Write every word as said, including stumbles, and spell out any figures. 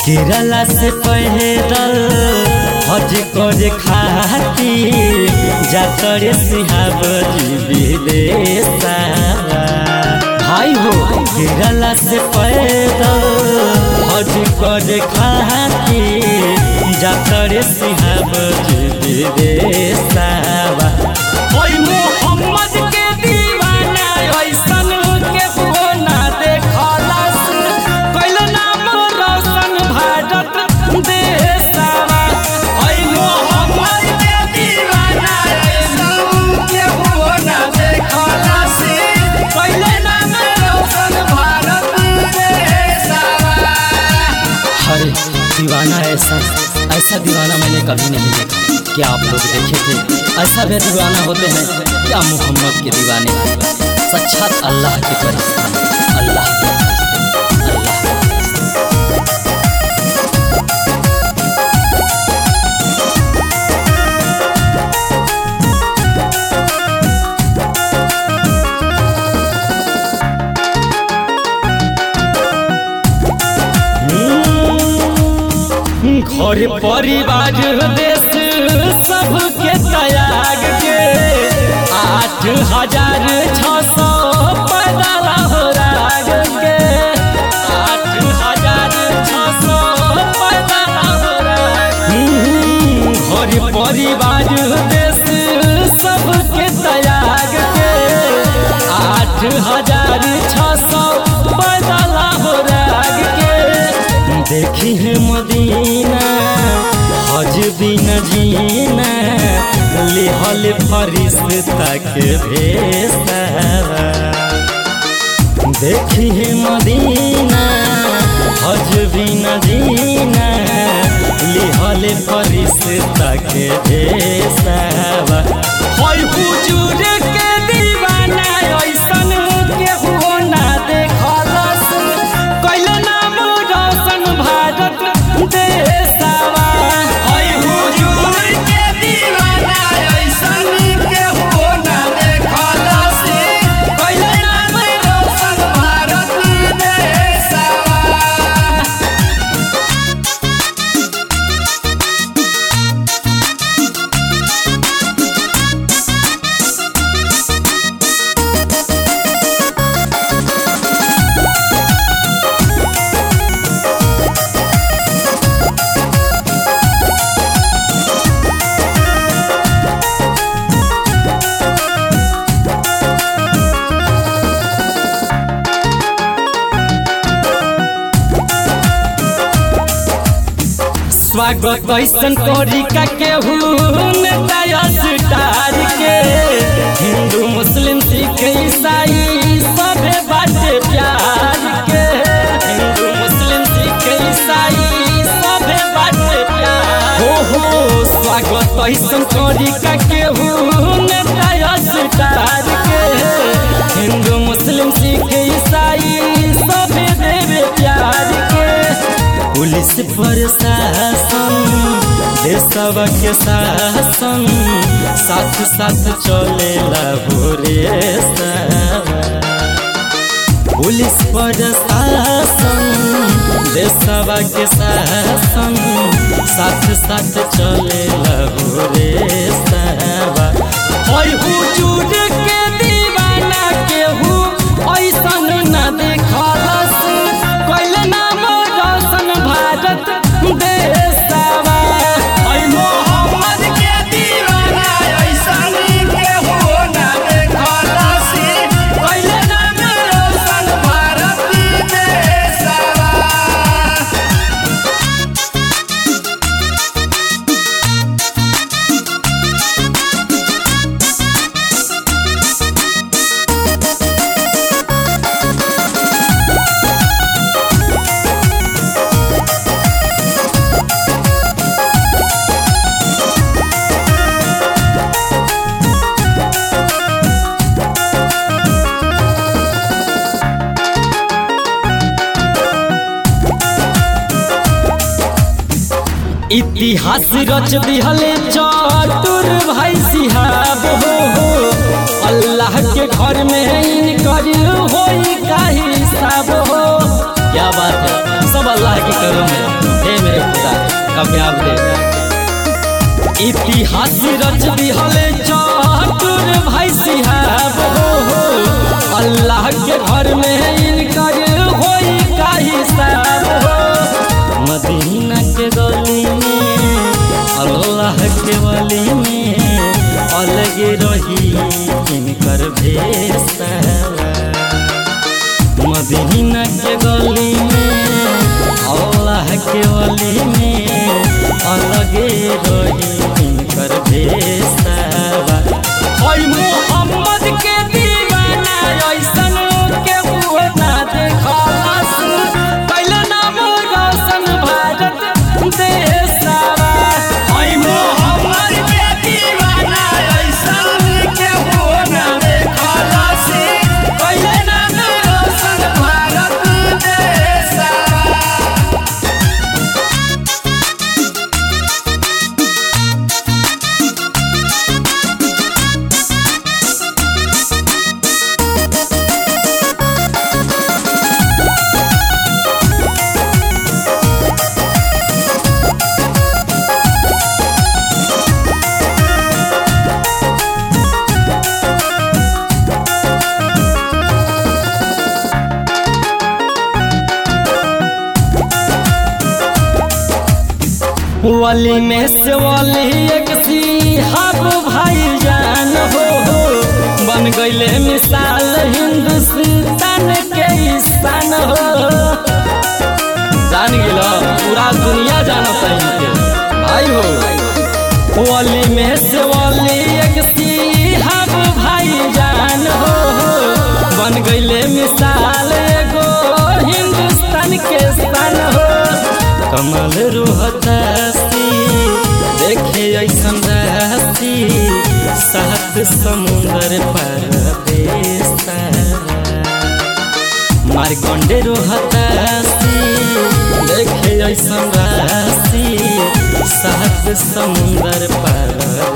गिरला से पैदल हज करे खातिर जाकर सिहावरी विदेशा भाई हो। गिरला से पैदल हज करे खातिर जाकर सिहावरी विदेशा मोहम्मद के दीवाना ऐसन के होना देखलस कैल नाम रोशन भारत देशवा। मोहम्मद के दीवाना ऐसन के होना देखलस कैल नाम रोशन भारत देशवा। अरे दीवाना ऐसा ऐसा दीवाना मैंने कभी नहीं देखा। क्या आप लोग देखे थे ऐसा भी दीवाना होते हैं क्या? मोहम्मद के दीवाने साक्षात अल्लाह के फरिश्ते अल्लाह के घर परिवार देश सबके त्याग के आठ हजार छः सौ पैदल हो राग के आठ हजार छः सौ पैदल हो राग। घर परिवार देश सबके त्याग के आठ हजार छः सौ पैदल हो राग के। देखी है मदीना हज बिन जीना लिहल फरिश्ता के भेसा। देखी है मदीना हज बिन जीना लिहल फरिश्ता के भेसा। हुजूर के दीवाना ऐसन के होना देखलस कैल नाम रोशन भारत देशवा। हुजूर के दीवाना ऐसन के होना देखलस कैल नाम रोशन भारत देशवा। स्वागत ऐसन तरीका के स्टार के हिंदू मुस्लिम सिख ईसाई सबे बाटे प्यार के। हिंदू मुस्लिम सिख ईसाई सबे बाटे प्यार हो हो। स्वागत ऐसन तरीका के स्टार के हिंदू मुस्लिम सिख ईसाई सबे देवे प्यार के। पुलिस प्रशासन देशवा के शासन साथ साथ चलेला भोरेसा। पुलिस प्रशासन देशवा के शासन साथ साथ चलेला भोरेसा। हुजूर के दीवाना केहू ऐसन न देखलस कैल नाम रोशन भारत देशवा। मोहम्मद के दीवाना ऐसन के होना देखलस कैल नाम रोशन भारत देशवा। इतिहास रच दिहले चतुर भाई सिहाब हो हो। अल्लाह के घर में इनकर होई का हिसाब हो। क्या बात है, सब अल्लाह के करम है। रे खुदा कामयाब दे। इतिहास रच दिहले चाटुर भाई सिहाब हो, अल्लाह के घर में इनकर होई का हिसाब हो। मदीना के गली में अल्लाह के वली में अलगे रही इनकर भेसा। मदीना के गली में अल्लाह के वली में अलगे रही इनकर भेसा। मोहम्मद के दीवाना ऐसन के हुआ ना देखलस, कैले नाम रोशन भारत देशवा। मोहम्मद के दीवाना ऐसन के हुआ ना देखलस, कैले नाम रोशन भारत देशवा। वली में से वली एक सिहाब भाई जान हो, बन गईले मिसाल हिंदुस्तान के स्थान हो। जान गिलो पूरा दुनिया जानता इनके भाई हो। वली में से वली एक सिहाब भाई जान हो, बन गईले मिसाल एगो हिंदुस्तान के स्थान हो। कमल रोहतासी देखे ऐसन रहती, सात समुंदर पर देशा। मारकंडे रोहतासी देखे ऐसन रहती, सात समुंदर पर